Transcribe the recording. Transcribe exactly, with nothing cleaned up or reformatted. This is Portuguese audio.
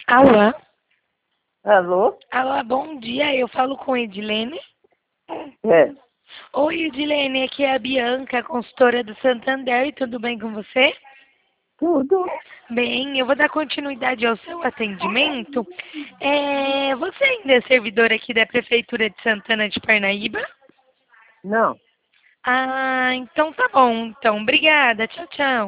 Alô? Alô? Alô, bom dia. Eu falo com Edilene. É. Oi, Edilene. Aqui é a Bianca, consultora do Santander. Tudo bem com você? Tudo. Bem, eu vou dar continuidade ao seu atendimento. É, você ainda é servidor aqui da Prefeitura de Santana de Parnaíba? Não. Ah, então tá bom. Então, obrigada. Tchau, tchau.